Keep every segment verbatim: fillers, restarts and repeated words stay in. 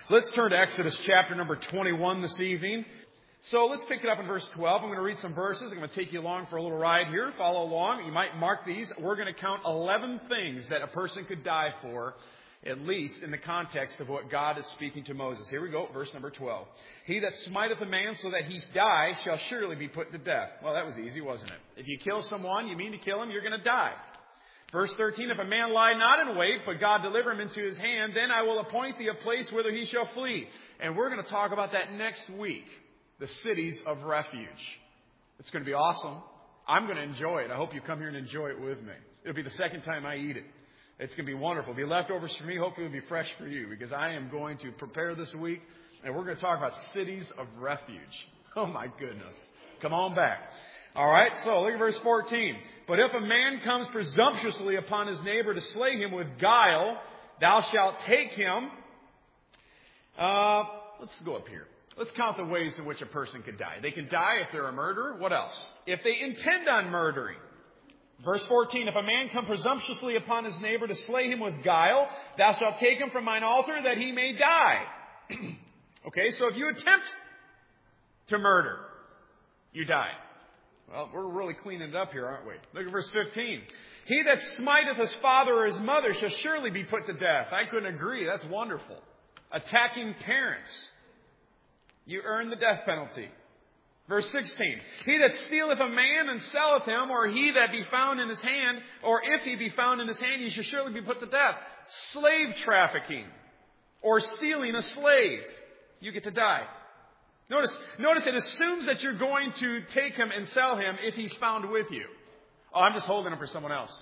Let's turn to Exodus chapter number twenty-one this evening. So let's pick it up in verse twelve. I'm going to read some verses. I'm going to take you along for a little ride here. Follow along. You might mark these. We're going to count eleven things that a person could die for, at least in the context of what God is speaking to Moses. Here we go, verse number twelve. He that smiteth a man so that he die shall surely be put to death. Well, that was easy, wasn't it? If you kill someone, you mean to kill him, you're going to die. Verse thirteen, if a man lie not in wait, but God deliver him into his hand, then I will appoint thee a place whither he shall flee. And we're going to talk about that next week. The cities of refuge. It's going to be awesome. I'm going to enjoy it. I hope you come here and enjoy it with me. It'll be the second time I eat it. It's going to be wonderful. It'll be leftovers for me. Hopefully it'll be fresh for you, because I am going to prepare this week, and we're going to talk about cities of refuge. Oh my goodness. Come on back. All right, so look at verse fourteen. But if a man comes presumptuously upon his neighbor to slay him with guile, thou shalt take him. Uh, let's go up here. Let's count the ways in which a person could die. They can die if they're a murderer. What else? If they intend on murdering. Verse fourteen, if a man come presumptuously upon his neighbor to slay him with guile, thou shalt take him from mine altar that he may die. Okay, so if you attempt to murder, you die. Well, we're really cleaning it up here, aren't we? Look at verse fifteen. He that smiteth his father or his mother shall surely be put to death. I couldn't agree. That's wonderful. Attacking parents. You earn the death penalty. Verse sixteen. He that stealeth a man and selleth him, or he that be found in his hand, or if he be found in his hand, he shall surely be put to death. Slave trafficking, or stealing a slave. You get to die. Notice, notice it assumes that you're going to take him and sell him if he's found with you. Oh, I'm just holding him for someone else.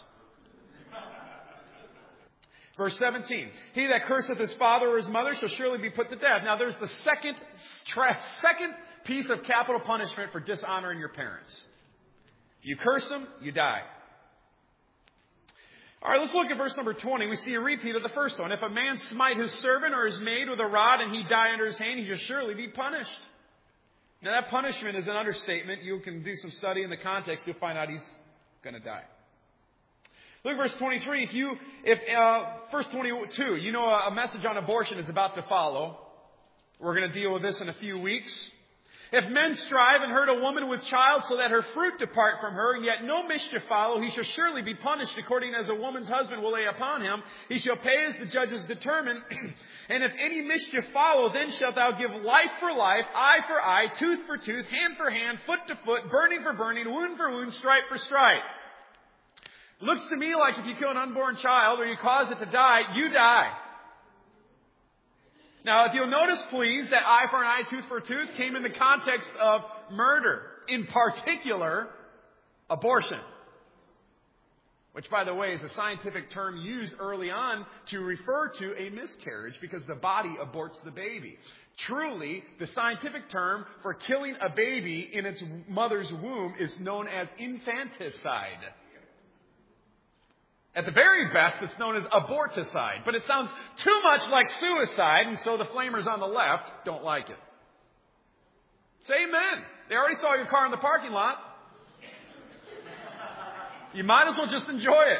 Verse seventeen, he that curseth his father or his mother shall surely be put to death. Now there's the second, tra- second piece of capital punishment for dishonoring your parents. You curse them, you die. All right, let's look at verse number twenty. We see a repeat of the first one. If a man smite his servant or his maid with a rod and he die under his hand, he shall surely be punished. Now that punishment is an understatement. You can do some study in the context. You'll find out he's going to die. Look at verse twenty-three. If you, if uh, verse twenty-two, you know a message on abortion is about to follow. We're going to deal with this in a few weeks. If men strive and hurt a woman with child so that her fruit depart from her, and yet no mischief follow, he shall surely be punished according as a woman's husband will lay upon him. He shall pay as the judges determine. And if any mischief follow, then shalt thou give life for life, eye for eye, tooth for tooth, hand for hand, foot to foot, burning for burning, wound for wound, stripe for stripe. Looks to me like if you kill an unborn child or you cause it to die, you die. Now, if you'll notice, please, that eye for an eye, tooth for a tooth came in the context of murder. In particular, abortion. Which, by the way, is a scientific term used early on to refer to a miscarriage because the body aborts the baby. Truly, the scientific term for killing a baby in its mother's womb is known as infanticide. At the very best, it's known as aborticide. But it sounds too much like suicide, and so the flamers on the left don't like it. Say amen. They already saw your car in the parking lot. You might as well just enjoy it.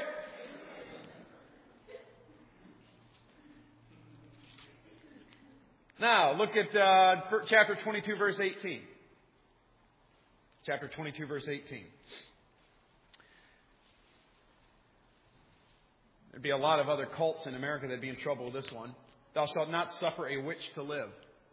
Now, look at uh, chapter twenty-two, verse eighteen. Chapter twenty-two, verse eighteen. There'd be a lot of other cults in America that'd be in trouble with this one. Thou shalt not suffer a witch to live.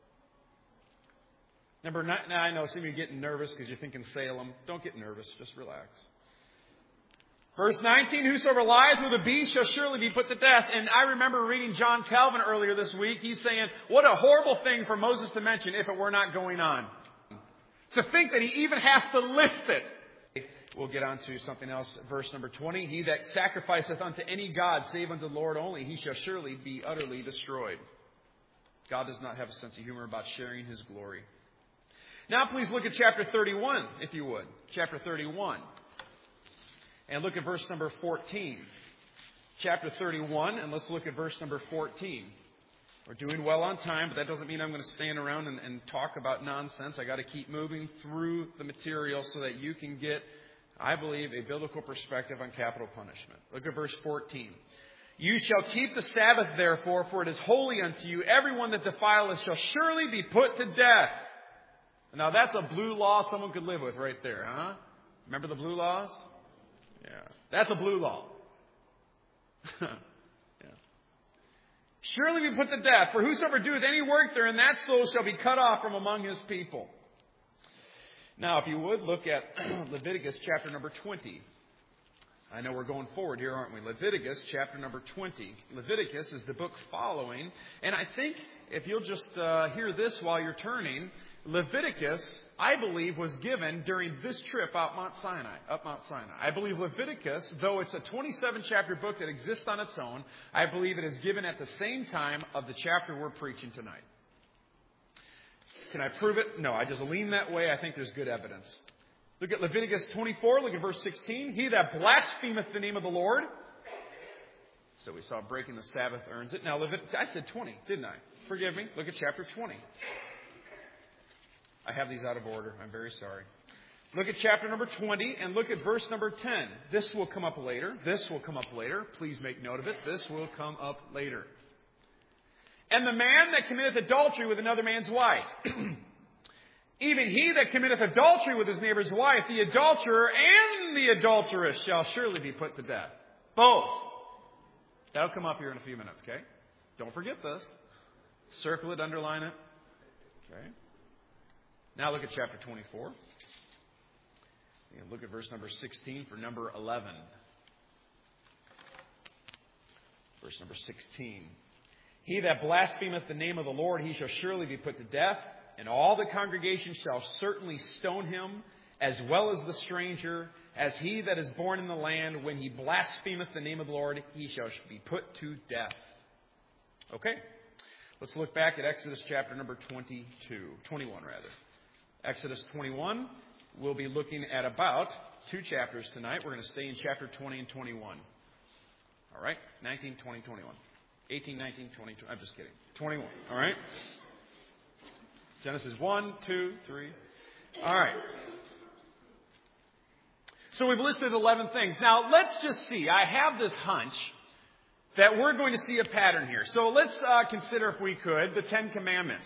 Number nine, now I know some of you are getting nervous because you're thinking Salem. Don't get nervous. Just relax. Verse nineteen, whosoever lieth with a beast shall surely be put to death. And I remember reading John Calvin earlier this week. He's saying, what a horrible thing for Moses to mention if it were not going on. To think that he even has to list it. We'll get on to something else. Verse number twenty. He that sacrificeth unto any god save unto the Lord only, he shall surely be utterly destroyed. God does not have a sense of humor about sharing his glory. Now please look at chapter thirty-one, if you would. Chapter thirty-one. And look at verse number fourteen. Chapter thirty-one, and let's look at verse number fourteen. We're doing well on time, but that doesn't mean I'm going to stand around and, and talk about nonsense. I got to keep moving through the material so that you can get, I believe, a biblical perspective on capital punishment. Look at verse fourteen. You shall keep the Sabbath, therefore, for it is holy unto you. Everyone that defileth shall surely be put to death. Now, that's a blue law someone could live with right there, huh? Remember the blue laws? Yeah. That's a blue law. Yeah. Surely be put to death, for whosoever doeth any work therein, that soul shall be cut off from among his people. Now, if you would, look at Leviticus chapter number twenty. I know we're going forward here, aren't we? Leviticus chapter number twenty. Leviticus is the book following. And I think if you'll just uh, hear this while you're turning, Leviticus, I believe, was given during this trip out Mount Sinai, up Mount Sinai. I believe Leviticus, though it's a twenty-seven chapter book that exists on its own, I believe it is given at the same time of the chapter we're preaching tonight. Can I prove it? No, I just lean that way. I think there's good evidence. Look at Leviticus twenty-four, look at verse sixteen. He that blasphemeth the name of the Lord. So we saw breaking the Sabbath earns it. Now, Levit- I said twenty, didn't I? Forgive me. Look at chapter twenty. I have these out of order. I'm very sorry. Look at chapter number twenty and look at verse number ten. This will come up later. This will come up later. Please make note of it. This will come up later. And the man that committeth adultery with another man's wife, even he that committeth adultery with his neighbor's wife, the adulterer and the adulteress shall surely be put to death. Both. That'll come up here in a few minutes, okay? Don't forget this. Circle it, underline it. Okay. Now look at chapter twenty-four. And look at verse number sixteen for number eleven. Verse number sixteen. He that blasphemeth the name of the Lord, he shall surely be put to death, and all the congregation shall certainly stone him, as well as the stranger, as he that is born in the land. When he blasphemeth the name of the Lord, he shall be put to death. Okay? Let's look back at Exodus chapter number twenty-two, twenty-one rather. Exodus twenty-one, we'll be looking at about two chapters tonight. We're going to stay in chapter twenty and twenty-one. All right? nineteen, twenty, twenty-one. eighteen, nineteen, twenty, I'm just kidding. twenty-one. All right? Genesis one, two, three. All right. So we've listed eleven things. Now, let's just see. I have this hunch that we're going to see a pattern here. So let's uh, consider, if we could, the Ten Commandments.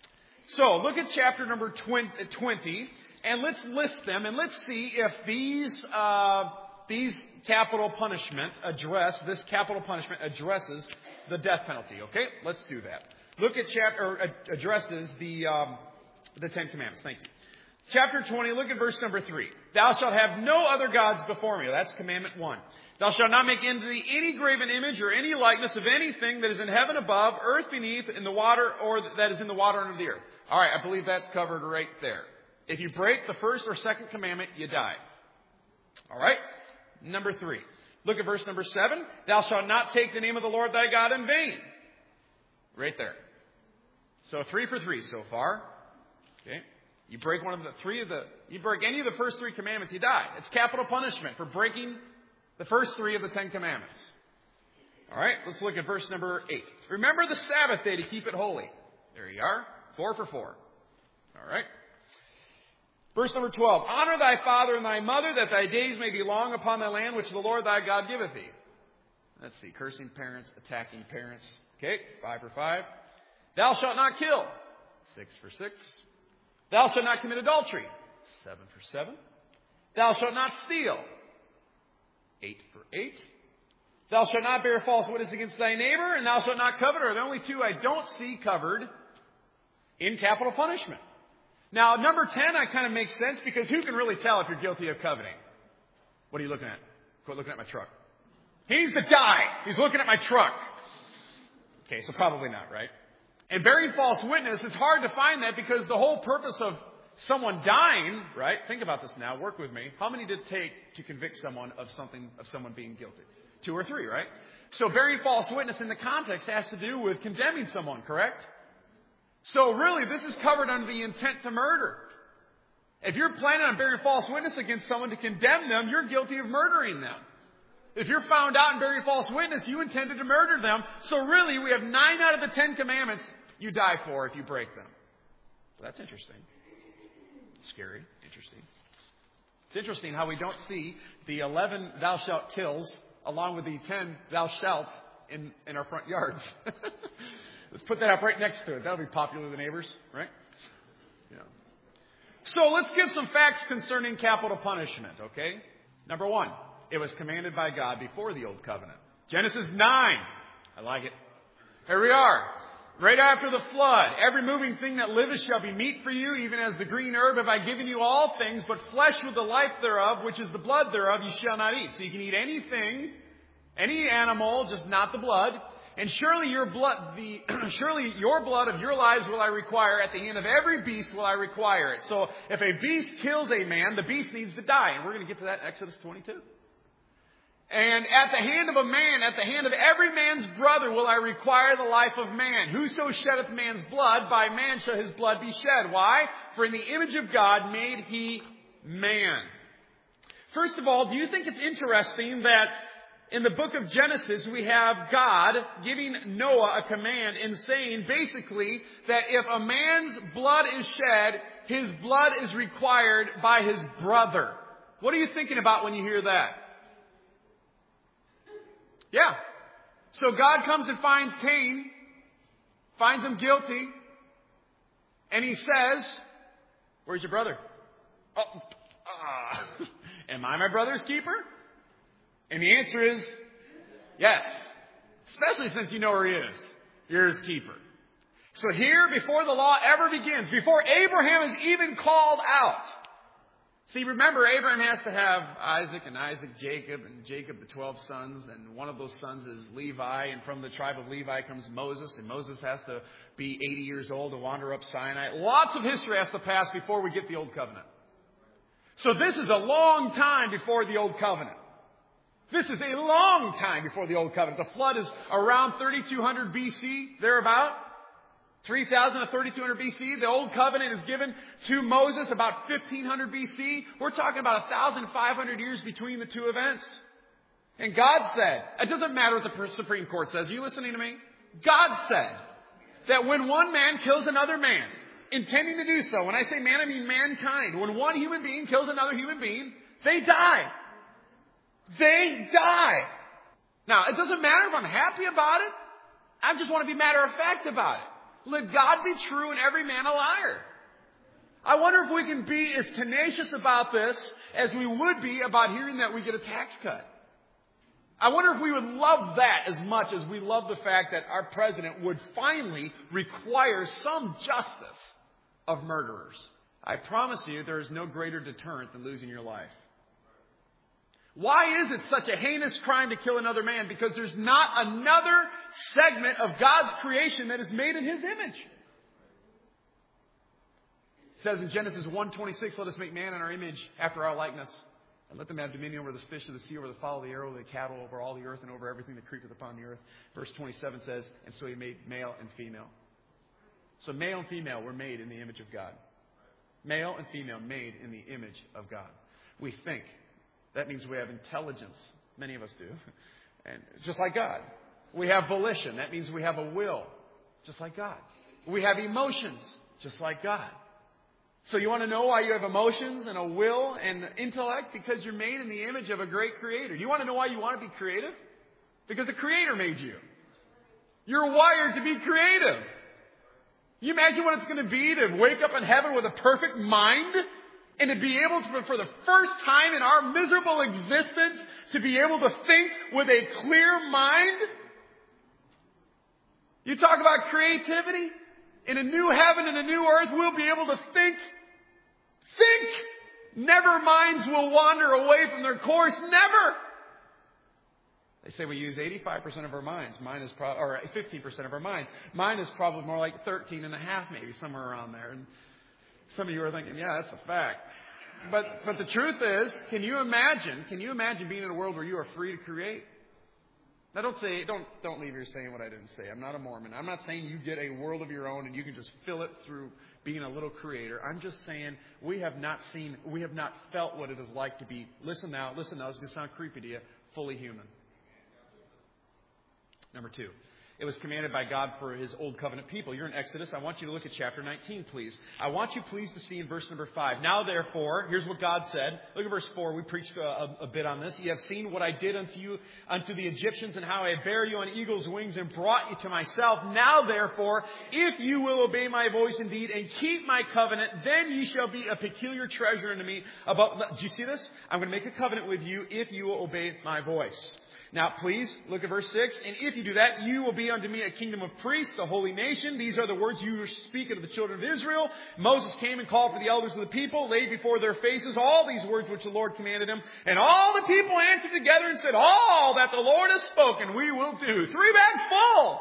So look at chapter number twenty, and let's list them, and let's see if these uh, these capital punishment address this capital punishment addresses the death penalty. Okay, let's do that. Look at chapter or addresses the um, the Ten Commandments. Thank you. Chapter twenty. Look at verse number three. Thou shalt have no other gods before me. That's commandment one. Thou shalt not make unto thee any graven image or any likeness of anything that is in heaven above, earth beneath, in the water, or that is in the water under the earth. All right, I believe that's covered right there. If you break the first or second commandment, you die. All right? Number three. Look at verse number seven. Thou shalt not take the name of the Lord thy God in vain. Right there. So three for three so far. Okay? You break one of the three of the, you break any of the first three commandments, you die. It's capital punishment for breaking the first three of the Ten Commandments. All right, let's look at verse number eight. Remember the Sabbath day to keep it holy. There you are. Four for four. All right. Verse number twelve. Honor thy father and thy mother, that thy days may be long upon thy land, which the Lord thy God giveth thee. Let's see. Cursing parents, attacking parents. Okay. Five for five. Thou shalt not kill. Six for six. Thou shalt not commit adultery. Seven for seven. Thou shalt not steal. Eight for eight. Thou shalt not bear false witness against thy neighbor, and thou shalt not covet are the only two I don't see covered in capital punishment. Now, number ten, I kind of makes sense, because who can really tell if you're guilty of coveting? What are you looking at? Quit looking at my truck. He's the guy. He's looking at my truck. Okay, so probably not, right? And bearing false witness, it's hard to find that, because the whole purpose of someone dying, right? Think about this now. Work with me. How many did it take to convict someone of something, of someone being guilty? Two or three, right? So bearing false witness in the context has to do with condemning someone, correct? So really, this is covered under the intent to murder. If you're planning on bearing false witness against someone to condemn them, you're guilty of murdering them. If you're found out in bearing false witness, you intended to murder them. So really, we have nine out of the Ten Commandments you die for if you break them. Well, that's interesting. Scary. Interesting. It's interesting how we don't see the eleven thou shalt kills along with the ten thou shalt in, in our front yards. Let's put that up right next to it. That'll be popular with the neighbors, right? Yeah. So let's give some facts concerning capital punishment, okay? Number one, it was commanded by God before the Old Covenant. Genesis nine. I like it. Here we are. Right after the flood. Every moving thing that liveth shall be meat for you, even as the green herb have I given you all things, but flesh with the life thereof, which is the blood thereof, you shall not eat. So you can eat anything, any animal, just not the blood. And surely your blood, the surely your blood of your lives will I require. At the hand of every beast will I require it. So if a beast kills a man, the beast needs to die. And we're going to get to that in Exodus twenty-two. And at the hand of a man, at the hand of every man's brother will I require the life of man. Whoso sheddeth man's blood, by man shall his blood be shed. Why? For in the image of God made he man. First of all, do you think it's interesting that in the book of Genesis we have God giving Noah a command and saying basically that if a man's blood is shed, his blood is required by his brother. What are you thinking about when you hear that? Yeah. So God comes and finds Cain, finds him guilty, and he says, where's your brother? Oh, uh, am I my brother's keeper? And the answer is yes. Especially since you know where he is. You're his keeper. So here, before the law ever begins, before Abraham is even called out. See, remember, Abraham has to have Isaac, and Isaac Jacob, and Jacob the twelve sons, and one of those sons is Levi, and from the tribe of Levi comes Moses, and Moses has to be eighty years old to wander up Sinai. Lots of history has to pass before we get the Old Covenant. So this is a long time before the Old Covenant. This is a long time before the Old Covenant. The flood is around thirty-two hundred B C, thereabout. three thousand to thirty-two hundred B C. The Old Covenant is given to Moses about fifteen hundred B C. We're talking about one thousand five hundred years between the two events. And God said, it doesn't matter what the Supreme Court says. Are you listening to me? God said that when one man kills another man, intending to do so, when I say man, I mean mankind. When one human being kills another human being, they die. They die. Now, it doesn't matter if I'm happy about it. I just want to be matter of fact about it. Let God be true and every man a liar. I wonder if we can be as tenacious about this as we would be about hearing that we get a tax cut. I wonder if we would love that as much as we love the fact that our president would finally require some justice of murderers. I promise you there is no greater deterrent than losing your life. Why is it such a heinous crime to kill another man? Because there's not another segment of God's creation that is made in His image. It says in Genesis one twenty-six, let us make man in our image after our likeness. And let them have dominion over the fish of the sea, over the fowl of the air, over the cattle, over all the earth, and over everything that creepeth upon the earth. Verse twenty-seven says, and so He made male and female. So male and female were made in the image of God. Male and female made in the image of God. We think. That means we have intelligence. Many of us do. And just like God. We have volition. That means we have a will. Just like God. We have emotions. Just like God. So you want to know why you have emotions and a will and intellect? Because you're made in the image of a great Creator. You want to know why you want to be creative? Because the Creator made you. You're wired to be creative. You imagine what it's going to be to wake up in heaven with a perfect mind? And to be able to, for the first time in our miserable existence, to be able to think with a clear mind? You talk about creativity? In a new heaven and a new earth, we'll be able to think. Think! Never minds will wander away from their course. Never! They say we use eighty-five percent of our minds. Mine is pro- or fifteen percent of our minds. Mine is probably more like thirteen and a half, maybe, somewhere around there. And some of you are thinking, yeah, that's a fact. But but the truth is, can you imagine, can you imagine being in a world where you are free to create? Now don't say, don't don't leave here saying what I didn't say. I'm not a Mormon. I'm not saying you get a world of your own and you can just fill it through being a little creator. I'm just saying we have not seen, we have not felt what it is like to be, listen now, listen now, it's going to sound creepy to you, fully human. Number two, It was commanded by God for His Old Covenant people. You're in Exodus. I want you to look at chapter nineteen, please. I want you, please, to see in verse number five. Now, therefore, here's what God said. Look at verse four. We preached a, a, a bit on this. You have seen what I did unto you, unto the Egyptians, and how I bare you on eagle's wings and brought you to myself. Now, therefore, if you will obey my voice indeed and keep my covenant, then ye shall be a peculiar treasure unto me. About, do you see this? I'm going to make a covenant with you if you will obey my voice. Now, please, look at verse six. And if you do that, you will be unto me a kingdom of priests, a holy nation. These are the words you speak unto the children of Israel. Moses came and called for the elders of the people, laid before their faces all these words which the Lord commanded him. And all the people answered together and said, all that the Lord has spoken, we will do. Three bags full.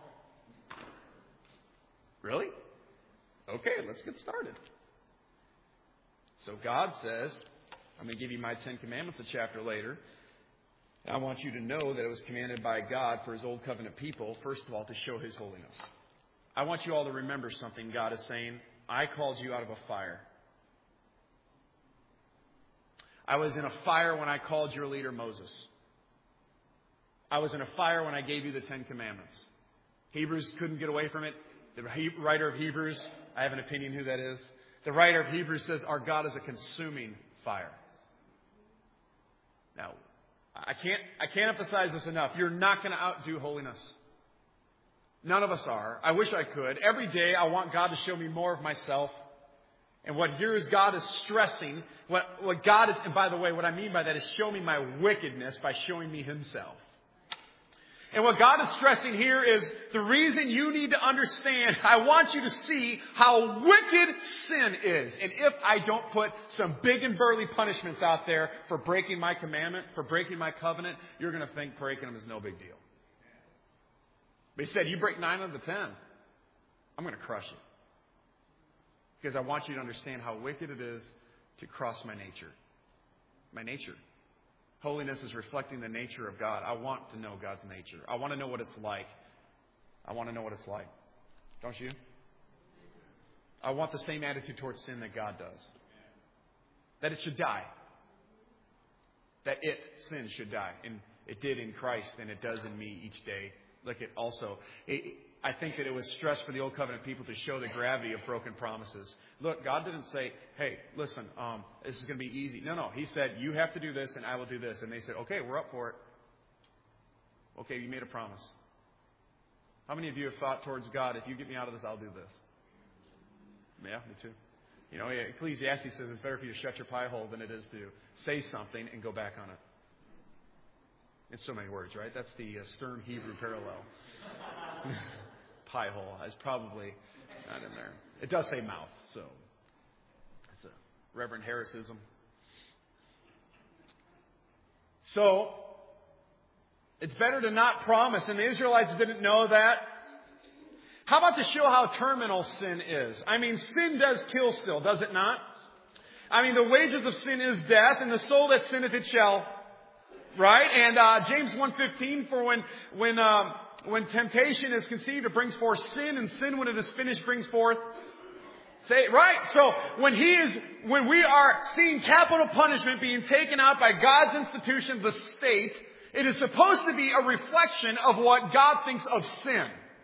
Really? Okay, let's get started. So God says, I'm going to give you my Ten Commandments a chapter later. I want you to know that it was commanded by God for His Old Covenant people, first of all, to show His holiness. I want you all to remember something God is saying. I called you out of a fire. I was in a fire when I called your leader Moses. I was in a fire when I gave you the Ten Commandments. Hebrews couldn't get away from it. The writer of Hebrews, I have an opinion who that is. The writer of Hebrews says our God is a consuming fire. Now, I can't, I can't emphasize this enough. You're not going to outdo holiness. None of us are. I wish I could. Every day I want God to show me more of myself. And what here is God is stressing, what, what God is, and by the way, what I mean by that is show me my wickedness by showing me Himself. And what God is stressing here is the reason you need to understand, I want you to see how wicked sin is. And if I don't put some big and burly punishments out there for breaking my commandment, for breaking my covenant, you're going to think breaking them is no big deal. But He said, you break nine of the ten, I'm going to crush you. Because I want you to understand how wicked it is to cross my nature. My nature. Holiness is reflecting the nature of God. I want to know God's nature. I want to know what it's like. I want to know what it's like. Don't you? I want the same attitude towards sin that God does. That it should die. That it, sin, should die. And it did in Christ, and it does in me each day. Look at also, it, I think that it was stressed for the Old Covenant people to show the gravity of broken promises. Look, God didn't say, hey, listen, um, this is going to be easy. No, no. He said, you have to do this and I will do this. And they said, okay, we're up for it. Okay, you made a promise. How many of you have thought towards God, if you get me out of this, I'll do this? Yeah, me too. You know, Ecclesiastes says it's better for you to shut your pie hole than it is to say something and go back on it. In so many words, right? That's the uh, stern Hebrew parallel. Pie hole is probably not in there. It does say mouth, so it's a Reverend Harrisism. So it's better to not promise, and the Israelites didn't know that. How about to show how terminal sin is? I mean, sin does kill still, does it not? I mean, the wages of sin is death, and the soul that sinneth it shall. Right? And uh, James one fifteen, for when when um, when temptation is conceived, it brings forth sin, and sin, when it is finished, brings forth. Say right. So when he is, when we are seeing capital punishment being taken out by God's institution, the state, it is supposed to be a reflection of what God thinks of sin.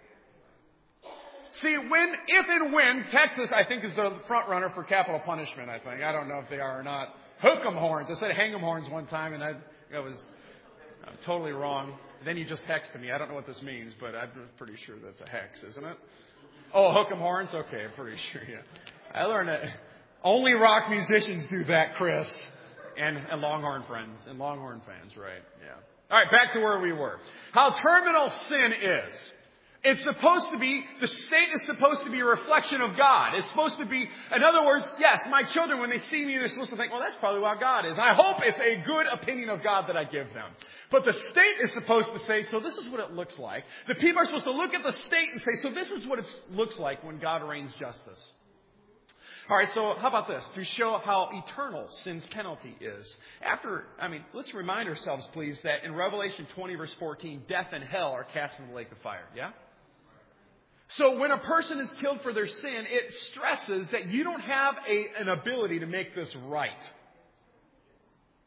See, when, if and when Texas, I think, is the front runner for capital punishment. I think I don't know if they are or not. Hook 'em horns. I said hang 'em horns one time, and I. I was uh, totally wrong. Then you just texted me. I don't know what this means, but I'm pretty sure that's a hex, isn't it? Oh, hook 'em horns? Okay, I'm pretty sure, yeah. I learned that only rock musicians do that, Chris. And, and Longhorn friends. And Longhorn fans, right, yeah. All right, back to where we were. How terminal sin is. It's supposed to be, the state is supposed to be a reflection of God. It's supposed to be, in other words, yes, my children, when they see me, they're supposed to think, well, that's probably what God is. And I hope it's a good opinion of God that I give them. But the state is supposed to say, so this is what it looks like. The people are supposed to look at the state and say, so this is what it looks like when God rains justice. All right, so how about this? To show how eternal sin's penalty is. After, I mean, let's remind ourselves, please, that in Revelation twenty, verse fourteen, death and hell are cast in the lake of fire. Yeah? So when a person is killed for their sin, it stresses that you don't have a, an ability to make this right.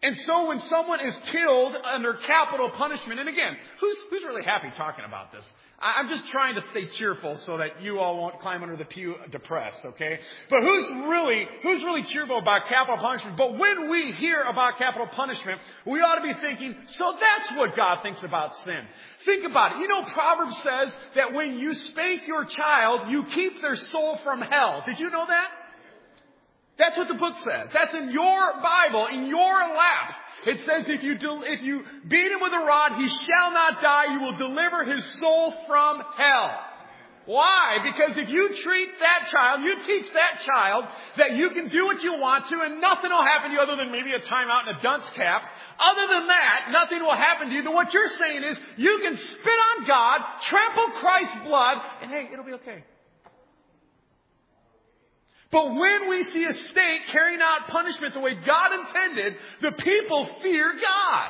And so when someone is killed under capital punishment, and again, who's, who's really happy talking about this? I'm just trying to stay cheerful so that you all won't climb under the pew depressed, okay? But who's really, who's really cheerful about capital punishment? But when we hear about capital punishment, we ought to be thinking, so that's what God thinks about sin. Think about it. You know, Proverbs says that when you spank your child, you keep their soul from hell. Did you know that? That's what the book says. That's in your Bible, in your lap. It says if you del- if you beat him with a rod, he shall not die. You will deliver his soul from hell. Why? Because if you treat that child, you teach that child that you can do what you want to and nothing will happen to you other than maybe a timeout and a dunce cap. Other than that, nothing will happen to you. Then what you're saying is you can spit on God, trample Christ's blood, and hey, it'll be okay. But when we see a state carrying out punishment the way God intended, the people fear God.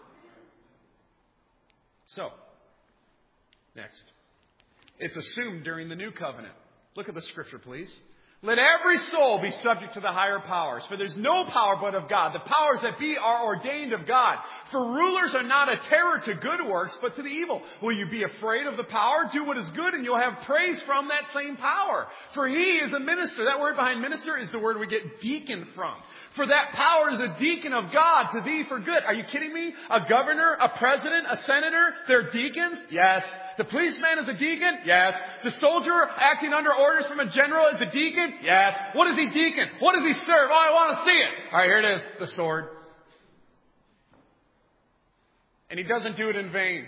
So, next. It's assumed during the new covenant. Look at the scripture, please. Let every soul be subject to the higher powers, for there's no power but of God. The powers that be are ordained of God. For rulers are not a terror to good works, but to the evil. Will you be afraid of the power? Do what is good, and you'll have praise from that same power. For he is a minister. That word behind minister is the word we get deacon from. For that power is a deacon of God to thee for good. Are you kidding me? A governor, a president, a senator, they're deacons? Yes. The policeman is a deacon? Yes. The soldier acting under orders from a general is a deacon? Yes. What is he deacon? What does he serve? Oh, I want to see it. All right, here it is, the sword. And he doesn't do it in vain.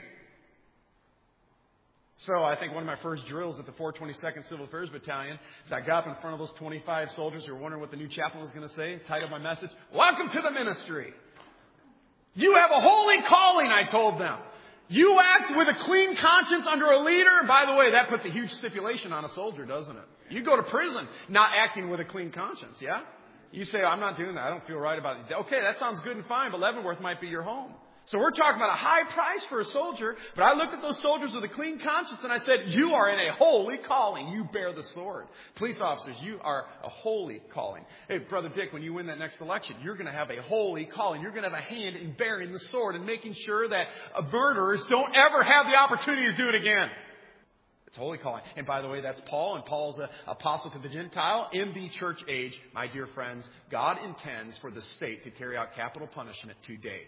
So I think one of my first drills at the four twenty-second Civil Affairs Battalion is I got up in front of those twenty-five soldiers who were wondering what the new chaplain was going to say, titled my message, "Welcome to the ministry." You have a holy calling, I told them. You act with a clean conscience under a leader. And by the way, that puts a huge stipulation on a soldier, doesn't it? You go to prison not acting with a clean conscience, yeah? You say, I'm not doing that. I don't feel right about it. Okay, that sounds good and fine, but Leavenworth might be your home. So we're talking about a high price for a soldier, but I looked at those soldiers with a clean conscience and I said, you are in a holy calling. You bear the sword. Police officers, you are a holy calling. Hey, Brother Dick, when you win that next election, you're going to have a holy calling. You're going to have a hand in bearing the sword and making sure that murderers don't ever have the opportunity to do it again. It's holy calling. And by the way, that's Paul, and Paul's an apostle to the Gentile in the church age. My dear friends, God intends for the state to carry out capital punishment today.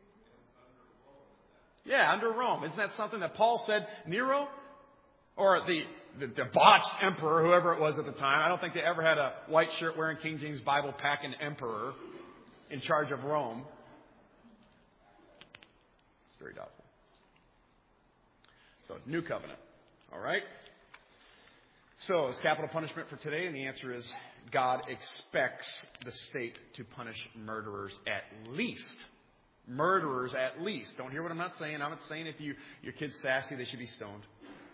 Yeah, under Rome. Isn't that something that Paul said? Nero? Or the, the debauched emperor, whoever it was at the time. I don't think they ever had a white shirt wearing King James Bible packing emperor in charge of Rome. It's very doubtful. So, new covenant. All right? So, is capital punishment for today? And the answer is God expects the state to punish murderers at least. Murderers at least. Don't hear what I'm not saying. I'm not saying if you your kid's sassy, they should be stoned.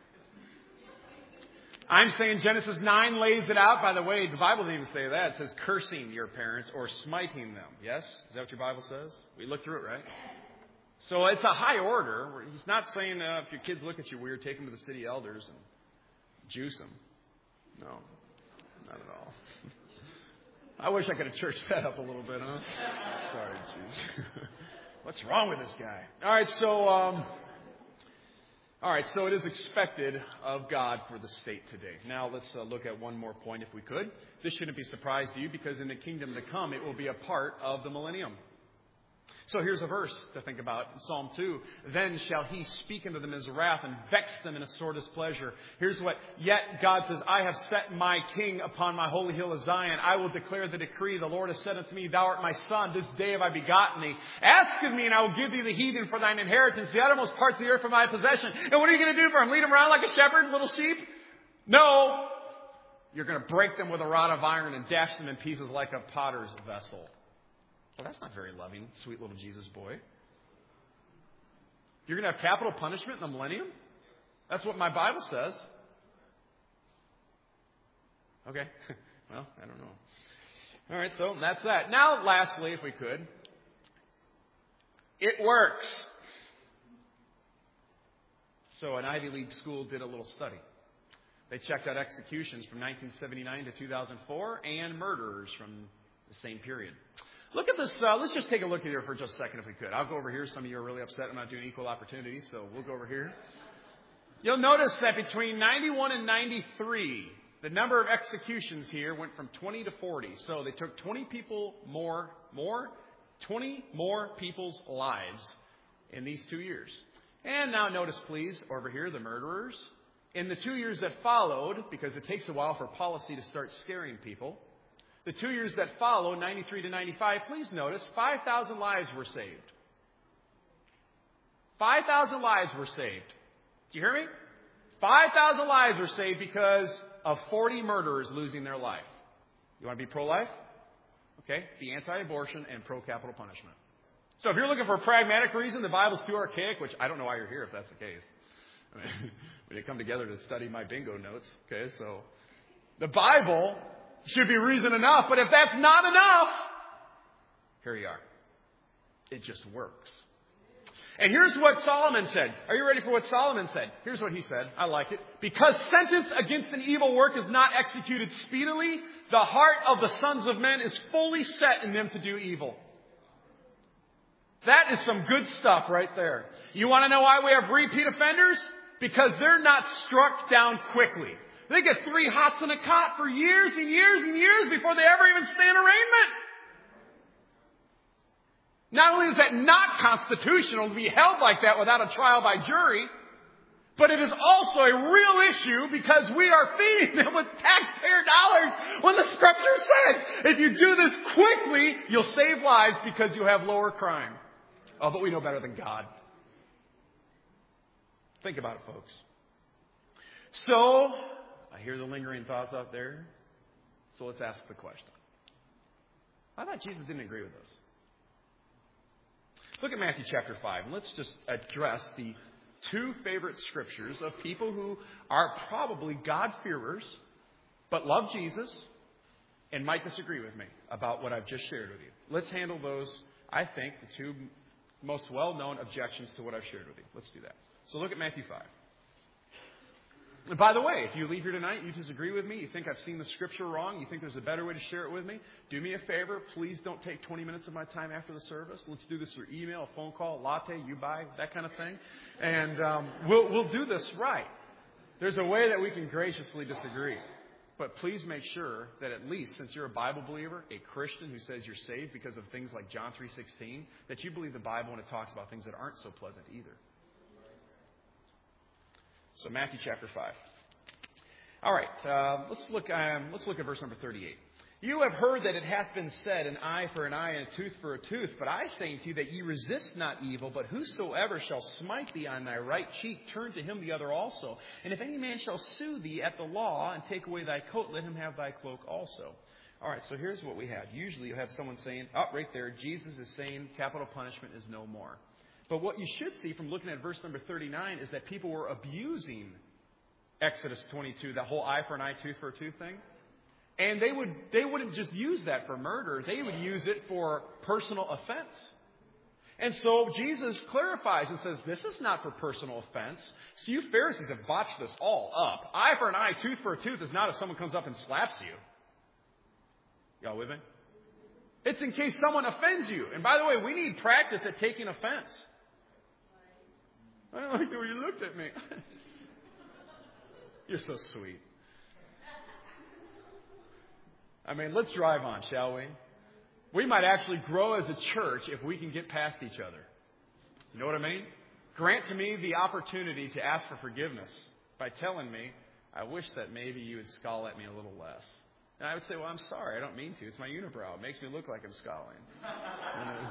I'm saying Genesis nine lays it out. By the way, the Bible doesn't even say that. It says cursing your parents or smiting them. Yes? Is that what your Bible says? We looked through it, right? So it's a high order. He's not saying uh, if your kids look at you weird, take them to the city elders and juice them. No, not at all. I wish I could have churched that up a little bit, huh? Sorry, jeez. What's wrong with this guy? All right, so um, all right, so it is expected of God for the state today. Now let's uh, look at one more point, if we could. This shouldn't be a surprise to you, because in the kingdom to come, it will be a part of the millennium. So here's a verse to think about in Psalm two. Then shall he speak unto them his wrath and vex them in a sore displeasure. Here's what, yet God says, I have set my king upon my holy hill of Zion. I will declare the decree. The Lord has said unto me, thou art my son. This day have I begotten thee. Ask of me, and I will give thee the heathen for thine inheritance, the uttermost parts of the earth for my possession. And what are you going to do for him? Lead him around like a shepherd, little sheep? No. You're going to break them with a rod of iron and dash them in pieces like a potter's vessel. Well, that's not very loving, sweet little Jesus boy. You're going to have capital punishment in the millennium? That's what my Bible says. Okay. Well, I don't know. All right, so that's that. Now, lastly, if we could, it works. So an Ivy League school did a little study. They checked out executions from nineteen seventy-nine to two thousand four and murderers from the same period. Look at this. Uh, let's just take a look at here for just a second if we could. I'll go over here. Some of you are really upset I'm not doing equal opportunity, so we'll go over here. You'll notice that between ninety-one and ninety-three, the number of executions here went from twenty to forty. So they took twenty people more, more, twenty more people's lives in these two years. And now notice, please, over here, the murderers. In the two years that followed, because it takes a while for policy to start scaring people, the two years that follow, ninety-three to ninety-five, please notice, five thousand lives were saved. five thousand lives were saved. Do you hear me? five thousand lives were saved because of forty murderers losing their life. You want to be pro-life? Okay. Be anti-abortion and pro-capital punishment. So if you're looking for a pragmatic reason, the Bible's too archaic, which I don't know why you're here if that's the case. I mean, we didn't come together to study my bingo notes. Okay, so the Bible should be reason enough, but if that's not enough, here you are. It just works. And here's what Solomon said. Are you ready for what Solomon said? Here's what he said. I like it. Because sentence against an evil work is not executed speedily, the heart of the sons of men is fully set in them to do evil. That is some good stuff right there. You want to know why we have repeat offenders? Because they're not struck down quickly. They get three hots in a cot for years and years and years before they ever even stand arraignment. Not only is that not constitutional to be held like that without a trial by jury, but it is also a real issue because we are feeding them with taxpayer dollars when the Scripture said, if you do this quickly, you'll save lives because you have lower crime. Oh, but we know better than God. Think about it, folks. So, I hear the lingering thoughts out there. So let's ask the question. I thought Jesus didn't agree with us. Look at Matthew chapter five, and let's just address the two favorite scriptures of people who are probably God-fearers, but love Jesus, and might disagree with me about what I've just shared with you. Let's handle those, I think, the two most well-known objections to what I've shared with you. Let's do that. So look at Matthew five. And by the way, if you leave here tonight, you disagree with me, you think I've seen the Scripture wrong, you think there's a better way to share it with me, do me a favor. Please don't take twenty minutes of my time after the service. Let's do this through email, a phone call, a latte, you buy, that kind of thing. And um, we'll, we'll do this right. There's a way that we can graciously disagree. But please make sure that at least, since you're a Bible believer, a Christian who says you're saved because of things like John three sixteen, that you believe the Bible when it talks about things that aren't so pleasant either. So Matthew chapter five. All right, uh, let's look. Um, let's look at verse number thirty-eight. You have heard that it hath been said, an eye for an eye and a tooth for a tooth. But I say unto you that ye resist not evil, but whosoever shall smite thee on thy right cheek, turn to him the other also. And if any man shall sue thee at the law and take away thy coat, let him have thy cloak also. All right, so here's what we have. Usually you have someone saying, oh, right there, Jesus is saying capital punishment is no more. But what you should see from looking at verse number thirty-nine is that people were abusing Exodus twenty-two, that whole eye for an eye, tooth for a tooth thing. And they would, they wouldn't just use that for murder. They would use it for personal offense. And so Jesus clarifies and says, this is not for personal offense. So you Pharisees have botched this all up. Eye for an eye, tooth for a tooth is not if someone comes up and slaps you. Y'all with me? It's in case someone offends you. And by the way, we need practice at taking offense. I don't like the way you looked at me. You're so sweet. I mean, let's drive on, shall we? We might actually grow as a church if we can get past each other. You know what I mean? Grant to me the opportunity to ask for forgiveness by telling me, I wish that maybe you would scowl at me a little less. And I would say, well, I'm sorry. I don't mean to. It's my unibrow. It makes me look like I'm scowling. uh,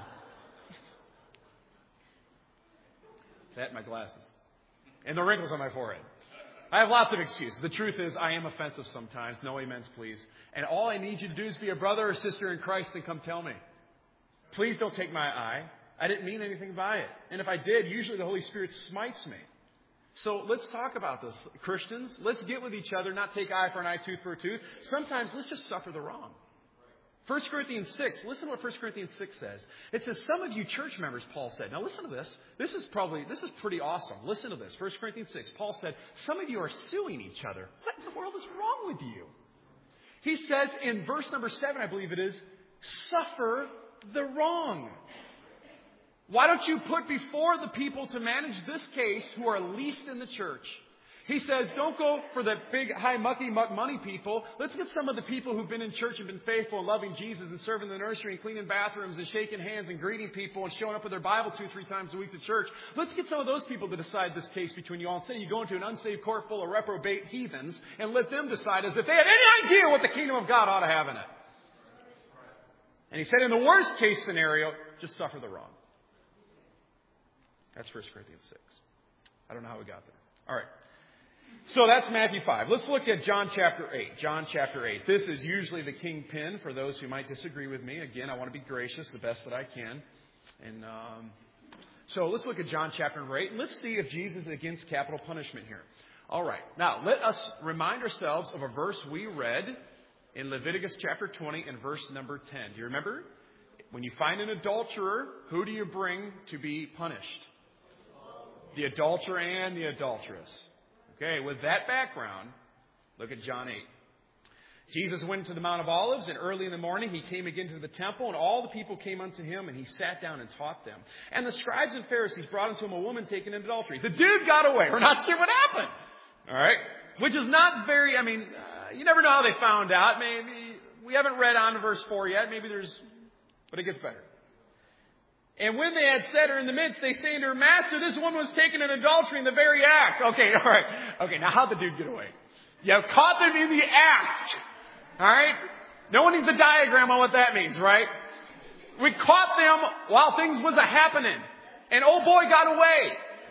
that and my glasses. And the wrinkles on my forehead. I have lots of excuses. The truth is, I am offensive sometimes. No amens, please. And all I need you to do is be a brother or sister in Christ and come tell me. Please don't take my eye. I didn't mean anything by it. And if I did, usually the Holy Spirit smites me. So let's talk about this. Christians, let's get with each other, not take eye for an eye, tooth for a tooth. Sometimes let's just suffer the wrong. First Corinthians six, listen to what First Corinthians six says. It says, some of you church members, Paul said. Now listen to this. This is probably, this is pretty awesome. Listen to this. First Corinthians six, Paul said, some of you are suing each other. What in the world is wrong with you? He says in verse number seven, I believe it is, suffer the wrong. Why don't you put before the people to manage this case who are least in the church? He says, don't go for the big, high, mucky, muck money people. Let's get some of the people who've been in church and been faithful and loving Jesus and serving the nursery and cleaning bathrooms and shaking hands and greeting people and showing up with their Bible two, three times a week to church. Let's get some of those people to decide this case between you all. Instead, you go into an unsaved court full of reprobate heathens and let them decide as if they had any idea what the kingdom of God ought to have in it. And he said, in the worst case scenario, just suffer the wrong. That's First Corinthians six. I don't know how we got there. All right. So that's Matthew five. Let's look at John chapter eight. John chapter eight. This is usually the kingpin for those who might disagree with me. Again, I want to be gracious the best that I can. And um, so let's look at John chapter eight. And let's see if Jesus is against capital punishment here. All right. Now, let us remind ourselves of a verse we read in Leviticus chapter twenty and verse number ten. Do you remember? When you find an adulterer, who do you bring to be punished? The adulterer and the adulteress. Okay, with that background, look at John eight. Jesus went to the Mount of Olives, and early in the morning he came again to the temple, and all the people came unto him, and he sat down and taught them. And the scribes and Pharisees brought unto him a woman taken in adultery. The dude got away. We're not sure what happened. All right? Which is not very, I mean, uh, you never know how they found out. Maybe we haven't read on to verse four yet. Maybe there's, but it gets better. And when they had set her in the midst, they say unto her, Master, this woman was taken in adultery in the very act. Okay, all right. Okay, now how'd the dude get away? You have caught them in the act. All right? No one needs a diagram on what that means, right? We caught them while things was a-happening. And oh boy got away.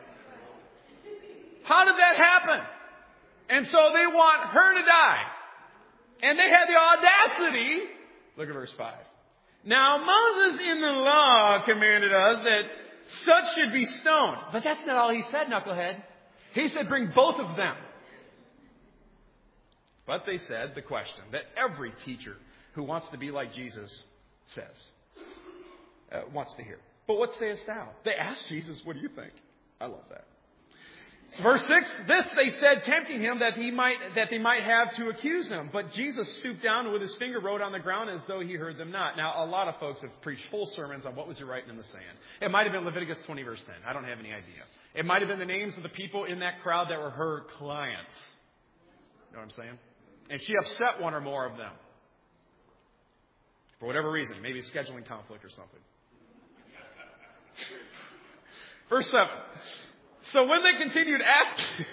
How did that happen? And so they want her to die. And they had the audacity. Look at verse five. Now, Moses in the law commanded us that such should be stoned. But that's not all he said, knucklehead. He said, bring both of them. But they said the question that every teacher who wants to be like Jesus says, uh, wants to hear. But what sayest thou? They asked Jesus, what do you think? I love that. So verse six, this they said, tempting him that he might that they might have to accuse him. But Jesus stooped down and with his finger wrote on the ground as though he heard them not. Now, a lot of folks have preached full sermons on what was he writing in the sand. It might have been Leviticus twenty, verse ten. I don't have any idea. It might have been the names of the people in that crowd that were her clients. You know what I'm saying? And she upset one or more of them. For whatever reason. Maybe scheduling conflict or something. Verse seven. So when they continued asking,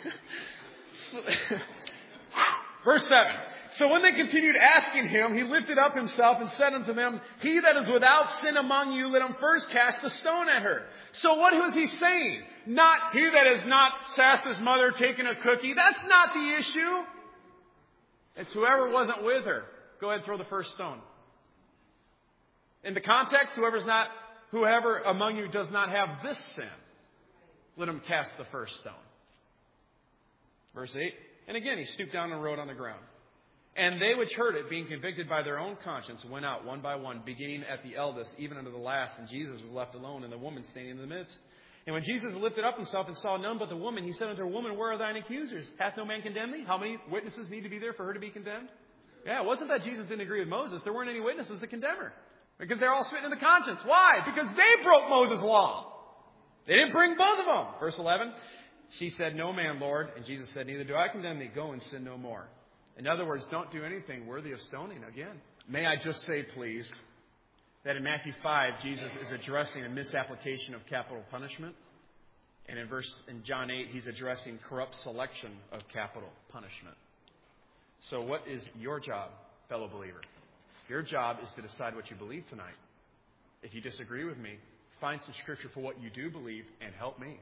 verse seven. So when they continued asking him, he lifted up himself and said unto them, he that is without sin among you, let him first cast a stone at her. So what was he saying? Not he that has not sassed his mother, taken a cookie. That's not the issue. It's whoever wasn't with her. Go ahead and throw the first stone. In the context, whoever's not, whoever among you does not have this sin, let him cast the first stone. Verse eight. And again, he stooped down and wrote on the ground. And they which heard it, being convicted by their own conscience, went out one by one, beginning at the eldest, even unto the last. And Jesus was left alone, and the woman standing in the midst. And when Jesus lifted up himself and saw none but the woman, he said unto her, Woman, where are thine accusers? Hath no man condemned thee? How many witnesses need to be there for her to be condemned? Yeah, it wasn't that Jesus didn't agree with Moses. There weren't any witnesses to condemn her. Because they're all smitten in the conscience. Why? Because they broke Moses' law. They didn't bring both of them. Verse eleven. She said, No man, Lord. And Jesus said, Neither do I condemn thee. Go and sin no more. In other words, don't do anything worthy of stoning again. May I just say, please, that in Matthew five, Jesus is addressing a misapplication of capital punishment. And in verse in John eight, he's addressing corrupt selection of capital punishment. So what is your job, fellow believer? Your job is to decide what you believe tonight. If you disagree with me, find some scripture for what you do believe and help me.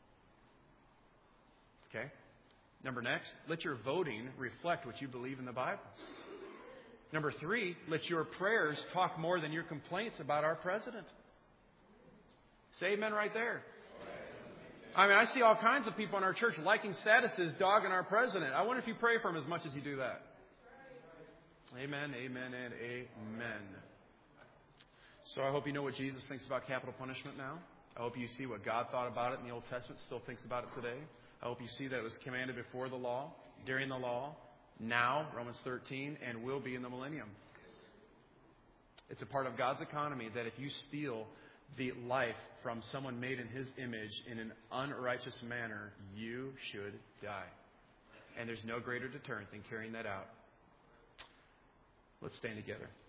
Okay? Number next, let your voting reflect what you believe in the Bible. Number three, let your prayers talk more than your complaints about our president. Say amen right there. I mean, I see all kinds of people in our church liking statuses, dogging our president. I wonder if you pray for him as much as you do that. Amen, amen, and amen. So I hope you know what Jesus thinks about capital punishment now. I hope you see what God thought about it in the Old Testament, still thinks about it today. I hope you see that it was commanded before the law, during the law, now, Romans thirteen, and will be in the millennium. It's a part of God's economy that if you steal the life from someone made in His image in an unrighteous manner, you should die. And there's no greater deterrent than carrying that out. Let's stand together.